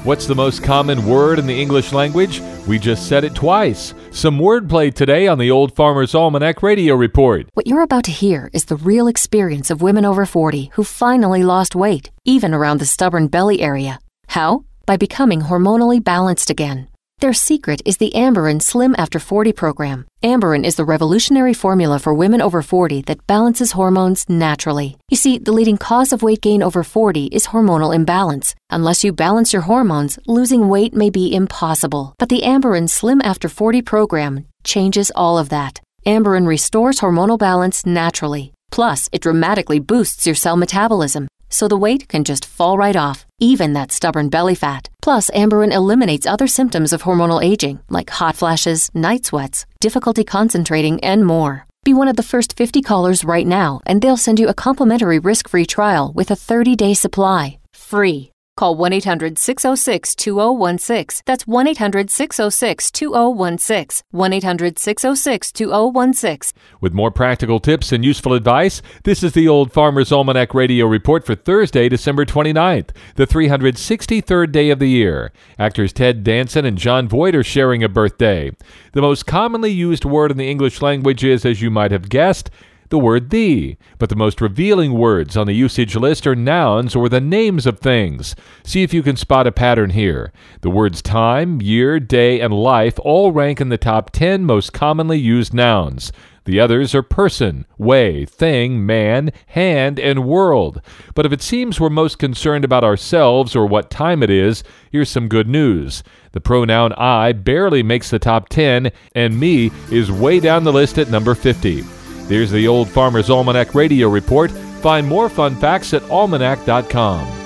What's the most common word in the English language? We just said it twice. Some wordplay today on the Old Farmer's Almanac Radio Report. What you're about to hear is the real experience of women over 40 who finally lost weight, even around the stubborn belly area. How? By becoming hormonally balanced again. Their secret is the Amberen Slim After 40 program. Amberen is the revolutionary formula for women over 40 that balances hormones naturally. You see, the leading cause of weight gain over 40 is hormonal imbalance. Unless you balance your hormones, losing weight may be impossible. But the Amberen Slim After 40 program changes all of that. Amberen restores hormonal balance naturally. Plus, it dramatically boosts your cell metabolism, so the weight can just fall right off, even that stubborn belly fat. Plus, Amberen eliminates other symptoms of hormonal aging, like hot flashes, night sweats, difficulty concentrating, and more. Be one of the first 50 callers right now, and they'll send you a complimentary risk-free trial with a 30-day supply. Free. Call 1-800-606-2016. That's 1-800-606-2016. 1-800-606-2016. With more practical tips and useful advice, this is the Old Farmer's Almanac Radio Report for Thursday, December 29th, the 363rd day of the year. Actors Ted Danson and Jon Voight are sharing a birthday. The most commonly used word in the English language is, as you might have guessed, the word the, but the most revealing words on the usage list are nouns or the names of things. See if you can spot a pattern here. The words time, year, day, and life all rank in the top 10 most commonly used nouns. The others are person, way, thing, man, hand, and world. But if it seems we're most concerned about ourselves or what time it is, here's some good news. The pronoun I barely makes the top 10, and me is way down the list at number 50. There's the Old Farmer's Almanac Radio Report. Find more fun facts at almanac.com.